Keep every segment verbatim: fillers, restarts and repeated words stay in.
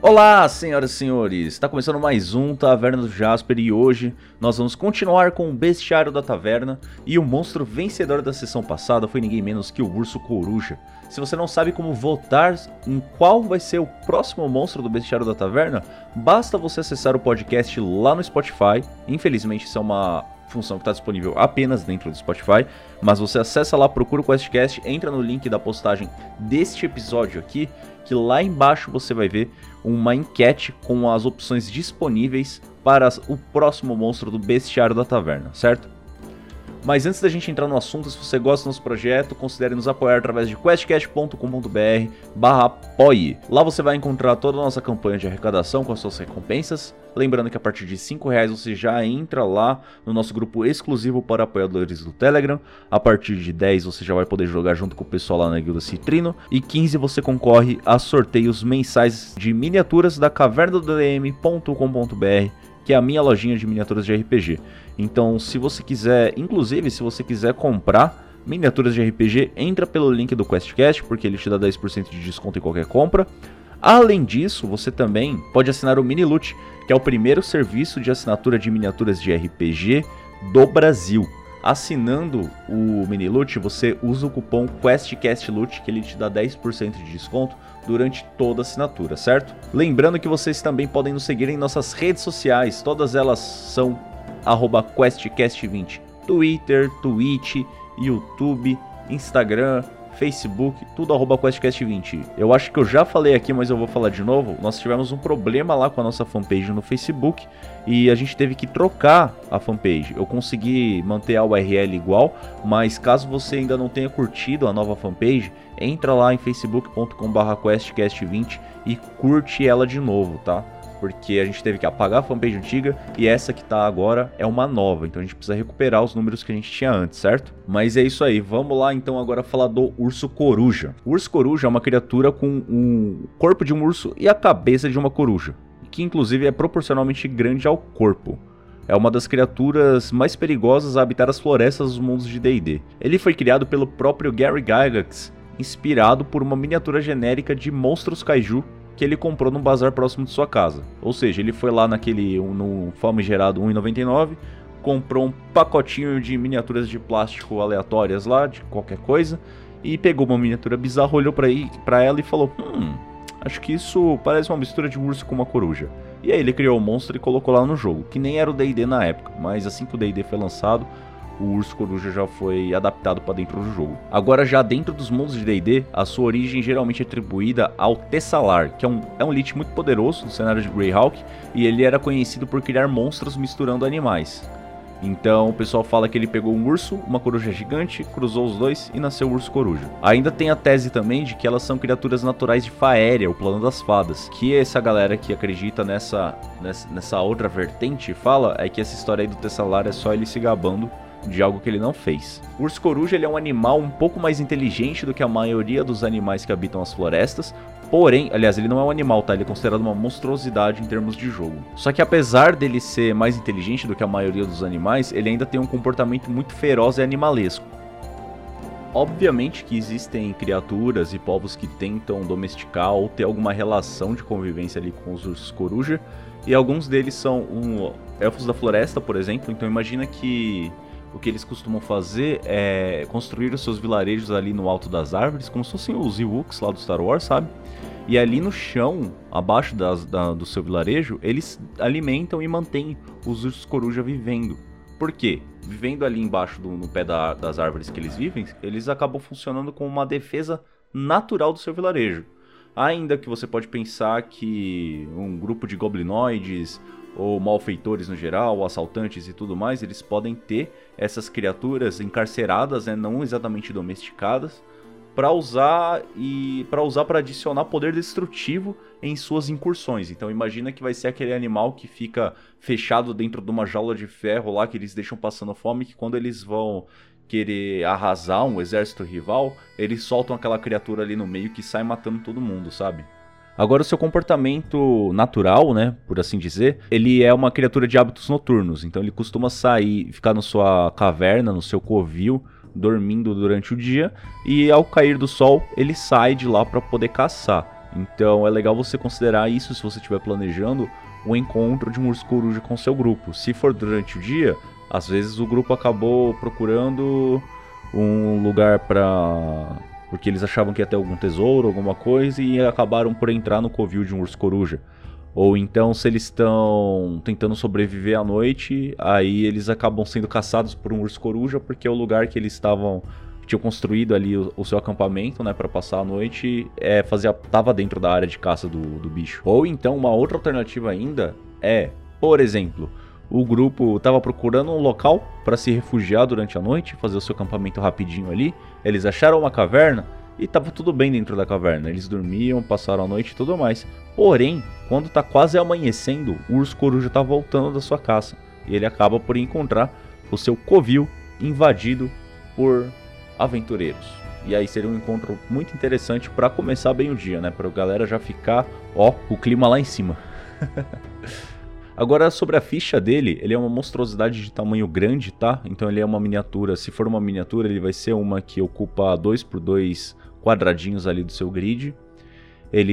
Olá, senhoras e senhores, está começando mais um Taverna do Jasper e hoje nós vamos continuar com o Bestiário da Taverna e o monstro vencedor da sessão passada foi ninguém menos que o Urso Coruja. Se você não sabe como votar em qual vai ser o próximo monstro do Bestiário da Taverna, basta você acessar o podcast lá no Spotify. Infelizmente isso é uma função que está disponível apenas dentro do Spotify, mas você acessa lá, procura o QuestCast, entra no link da postagem deste episódio aqui, que lá embaixo você vai ver uma enquete com as opções disponíveis para o próximo monstro do Bestiário da Taverna, certo? Mas antes da gente entrar no assunto, se você gosta do nosso projeto, considere nos apoiar através de questcast ponto com ponto br barra apoie. Lá você vai encontrar toda a nossa campanha de arrecadação com as suas recompensas. Lembrando que a partir de cinco reais você já entra lá no nosso grupo exclusivo para apoiadores do Telegram. A partir de dez você já vai poder jogar junto com o pessoal lá na Guilda Citrino. E quinze você concorre a sorteios mensais de miniaturas da caverna do D M ponto com ponto br, que é a minha lojinha de miniaturas de R P G. Então, se você quiser, inclusive, se você quiser comprar miniaturas de R P G, entra pelo link do QuestCast, porque ele te dá dez por cento de desconto em qualquer compra. Além disso, você também pode assinar o Miniloot, que é o primeiro serviço de assinatura de miniaturas de R P G do Brasil. Assinando o Miniloot, você usa o cupom QuestCastLoot, que ele te dá dez por cento de desconto durante toda a assinatura, certo? Lembrando que vocês também podem nos seguir em nossas redes sociais, todas elas são arroba QuestCast vinte, Twitter, Twitch, YouTube, Instagram, Facebook, tudo arroba QuestCast vinte. Eu acho que eu já falei aqui, mas eu vou falar de novo. Nós tivemos um problema lá com a nossa fanpage no Facebook e a gente teve que trocar a fanpage. Eu consegui manter a U R L igual, mas caso você ainda não tenha curtido a nova fanpage, entra lá em facebook ponto com barra questcast vinte e curte ela de novo, tá? Porque a gente teve que apagar a fanpage antiga e essa que tá agora é uma nova, então a gente precisa recuperar os números que a gente tinha antes, certo? Mas é isso aí, vamos lá então agora falar do Urso Coruja. O Urso Coruja é uma criatura com o corpo de um urso e a cabeça de uma coruja, que inclusive é proporcionalmente grande ao corpo. É uma das criaturas mais perigosas a habitar as florestas dos mundos de D e D. Ele foi criado pelo próprio Gary Gygax, inspirado por uma miniatura genérica de monstros kaiju que ele comprou num bazar próximo de sua casa. Ou seja, ele foi lá naquele no famigerado um real e noventa e nove centavos, comprou um pacotinho de miniaturas de plástico aleatórias lá, de qualquer coisa, e pegou uma miniatura bizarra, olhou pra, aí, pra ela e falou: Hum, acho que isso parece uma mistura de um urso com uma coruja. E aí ele criou o monstro e colocou lá no jogo, que nem era o D e D na época, mas assim que o D e D foi lançado, o Urso Coruja já foi adaptado para dentro do jogo. Agora, já dentro dos mundos de D e D, a sua origem geralmente é atribuída ao Tessalar, que é um, é um Lich muito poderoso no cenário de Greyhawk, e ele era conhecido por criar monstros misturando animais. Então o pessoal fala que ele pegou um urso, uma coruja gigante, cruzou os dois e nasceu o Urso Coruja. Ainda tem a tese também de que elas são criaturas naturais de Faéria, o plano das fadas. Que essa galera que acredita nessa, nessa, nessa outra vertente fala é que essa história aí do Tessalar é só ele se gabando de algo que ele não fez. O Urso Coruja ele é um animal um pouco mais inteligente do que a maioria dos animais que habitam as florestas, porém, aliás, ele não é um animal, tá? Ele é considerado uma monstruosidade em termos de jogo. Só que apesar dele ser mais inteligente do que a maioria dos animais, ele ainda tem um comportamento muito feroz e animalesco. Obviamente que existem criaturas e povos que tentam domesticar ou ter alguma relação de convivência ali com os ursos coruja, e alguns deles são um, elfos da floresta, por exemplo. Então imagina que o que eles costumam fazer é construir os seus vilarejos ali no alto das árvores, como se fossem os Ewoks lá do Star Wars, sabe? E ali no chão, abaixo das, da, do seu vilarejo, eles alimentam e mantêm os ursos coruja vivendo. Por quê? Vivendo ali embaixo, do, no pé da, das árvores que eles vivem, eles acabam funcionando como uma defesa natural do seu vilarejo. Ainda que você pode pensar que um grupo de goblinoides ou malfeitores no geral, ou assaltantes e tudo mais, eles podem ter essas criaturas encarceradas, né, não exatamente domesticadas, para usar e para usar para adicionar poder destrutivo em suas incursões. Então imagina que vai ser aquele animal que fica fechado dentro de uma jaula de ferro lá, que eles deixam passando fome, que quando eles vão querer arrasar um exército rival, eles soltam aquela criatura ali no meio que sai matando todo mundo, sabe? Agora, o seu comportamento natural, né, por assim dizer, ele é uma criatura de hábitos noturnos. Então ele costuma sair, ficar na sua caverna, no seu covil, dormindo durante o dia, e ao cair do sol ele sai de lá para poder caçar. Então é legal você considerar isso se você estiver planejando o encontro de um urso coruja com seu grupo. Se for durante o dia, às vezes o grupo acabou procurando um lugar para... porque eles achavam que ia ter algum tesouro, alguma coisa, e acabaram por entrar no covil de um urso coruja. Ou então, se eles estão tentando sobreviver à noite, aí eles acabam sendo caçados por um urso coruja, porque o lugar que eles estavam... tinham construído ali o, o seu acampamento, né, para passar a noite, é, fazia, tava dentro da área de caça do, do bicho. Ou então, uma outra alternativa ainda é, por exemplo, o grupo estava procurando um local para se refugiar durante a noite, fazer o seu acampamento rapidinho ali. Eles acharam uma caverna e estava tudo bem dentro da caverna. Eles dormiam, passaram a noite e tudo mais. Porém, quando está quase amanhecendo, o urso coruja está voltando da sua caça. E ele acaba por encontrar o seu covil invadido por aventureiros. E aí seria um encontro muito interessante para começar bem o dia, né? Para a galera já ficar, ó, o clima lá em cima. Agora, sobre a ficha dele, ele é uma monstruosidade de tamanho grande, tá? Então ele é uma miniatura, se for uma miniatura, ele vai ser uma que ocupa dois por dois quadradinhos ali do seu grid. Ele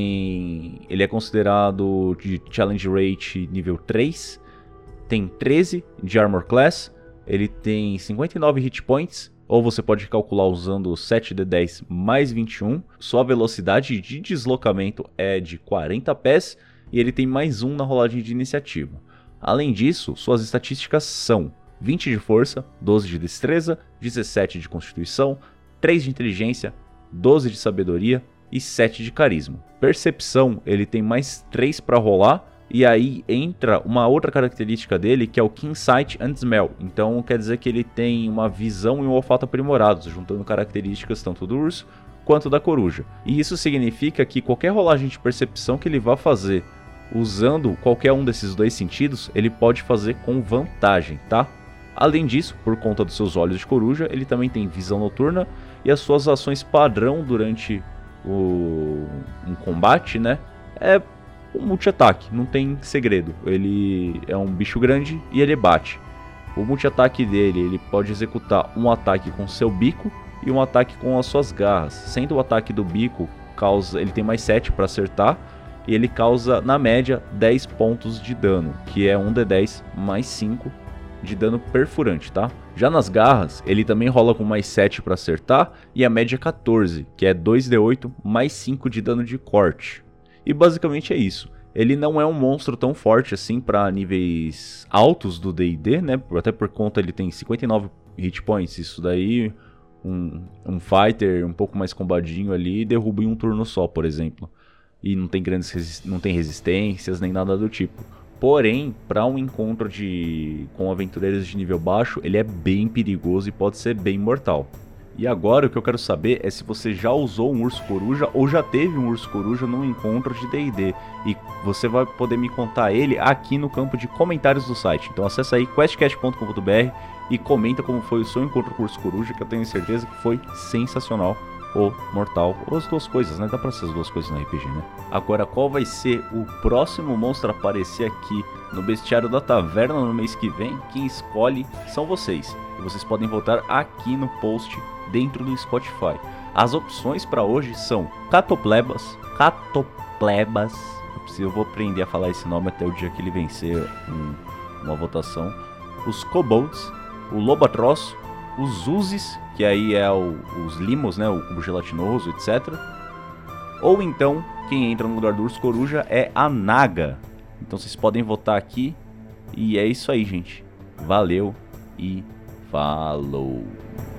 tem... ele é considerado de Challenge Rate nível três, tem treze de Armor Class, ele tem cinquenta e nove Hit Points, ou você pode calcular usando sete D dez mais vinte e um. Sua velocidade de deslocamento é de quarenta pés, e ele tem mais um na rolagem de iniciativa. Além disso, suas estatísticas são vinte de força, doze de destreza, dezessete de constituição, três de inteligência, doze de sabedoria e sete de carisma. Percepção, ele tem mais três para rolar, e aí entra uma outra característica dele, que é o Keen Sight and Smell. Então quer dizer que ele tem uma visão e um olfato aprimorados, juntando características tanto do urso quanto da coruja. E isso significa que qualquer rolagem de percepção que ele vá fazer usando qualquer um desses dois sentidos, ele pode fazer com vantagem, tá? Além disso, por conta dos seus olhos de coruja, ele também tem visão noturna, e as suas ações padrão durante o... um combate, né, é um multi-ataque, não tem segredo. Ele é um bicho grande e ele bate. O multi-ataque dele, ele pode executar um ataque com seu bico e um ataque com as suas garras, sendo o ataque do bico, causa, ele tem mais sete para acertar, e ele causa, na média, dez pontos de dano, que é um D dez mais cinco de dano perfurante, tá? Já nas garras, ele também rola com mais sete para acertar, e a média é quatorze, que é dois D oito mais cinco de dano de corte. E basicamente é isso. Ele não é um monstro tão forte assim para níveis altos do D e D, né? Até por conta ele tem cinquenta e nove hit points, isso daí... Um, um fighter um pouco mais combadinho ali derruba em um turno só, por exemplo. E não tem grandes resi não tem resistências nem nada do tipo. Porém, para um encontro de com aventureiros de nível baixo, ele é bem perigoso e pode ser bem mortal. E agora o que eu quero saber é se você já usou um urso coruja ou já teve um urso coruja num encontro de D e D. E você vai poder me contar ele aqui no campo de comentários do site. Então acessa aí questcast ponto com ponto br e comenta como foi o seu encontro com o urso coruja, que eu tenho certeza que foi sensacional ou mortal, ou as duas coisas, né? Dá pra ser as duas coisas no R P G, né? Agora, qual vai ser o próximo monstro a aparecer aqui no Bestiário da Taverna no mês que vem? Quem escolhe são vocês. E vocês podem votar aqui no post dentro do Spotify. As opções para hoje são Catoplebas, Catoplebas, eu vou aprender a falar esse nome até o dia que ele vencer um, uma votação, os Kobolds, o Lobatross, os Uzis, que aí é o, os Limos, né, o cubo gelatinoso, etcétera. Ou então, quem entra no lugar do Urso Coruja é a Naga. Então vocês podem votar aqui. E é isso aí, gente. Valeu e falou!